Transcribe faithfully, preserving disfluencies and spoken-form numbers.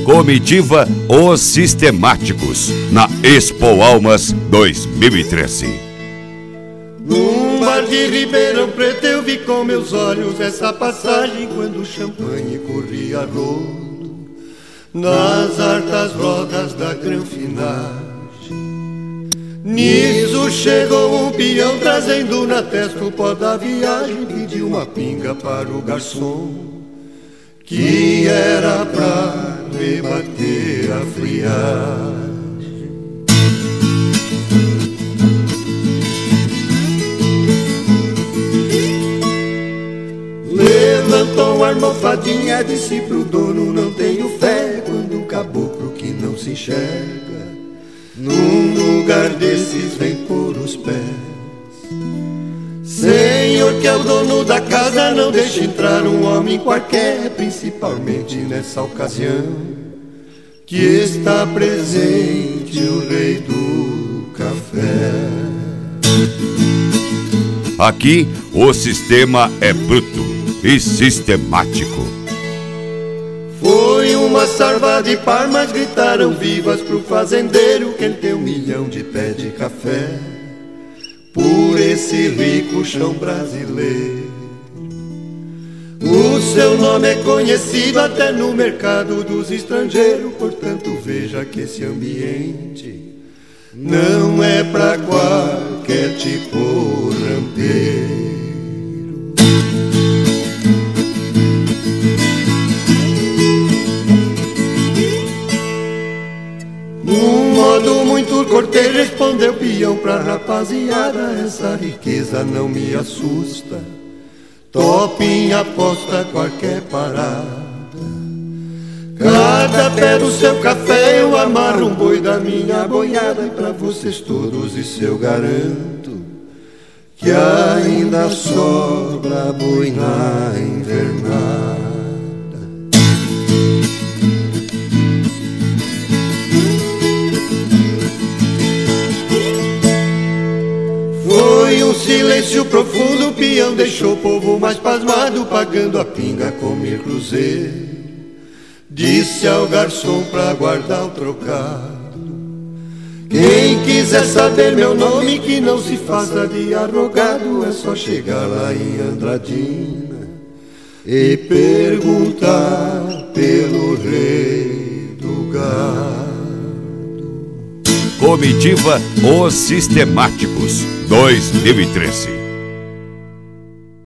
Comitiva Os Sistemáticos, na Expo Almas dois mil e treze. Num bar de Ribeirão Preto eu vi com meus olhos essa passagem quando o champanhe corria a rodo nas hartas rodas da granfinagem. Nisso chegou um peão trazendo na testa o pó da viagem, pediu uma pinga para o garçom, que era pra rebater a friagem. Levantou uma almofadinha, disse pro dono: não tenho fé quando um caboclo que não se enxerga num lugar desses vem por os pés. Senhor, que é o dono da casa, não deixe entrar um homem qualquer, principalmente nessa ocasião que está presente o rei do café. Aqui o sistema é bruto e sistemático. Foi uma sarva de palmas, gritaram vivas pro fazendeiro que ele tem um milhão de pé de café por esse rico chão brasileiro. O seu nome é conhecido até no mercado dos estrangeiros, portanto veja que esse ambiente não é pra qualquer tipo rampeiro. Num modo muito cortês respondeu o peão pra rapaziada: essa riqueza não me assusta, tope em aposta qualquer parada. Cada pé do seu café eu amarro um boi da minha boiada, e pra vocês todos isso eu garanto, que ainda sobra boi na invernada. Foi um silêncio profundo, o peão deixou o povo mais pasmado, pagando a pinga comer cruzeiro. Disse ao garçom pra guardar o trocado: quem quiser saber meu nome, que não se faça de arrogado, é só chegar lá em Andradina e perguntar pelo rei do gado. Comitiva Os Sistemáticos dois mil e treze.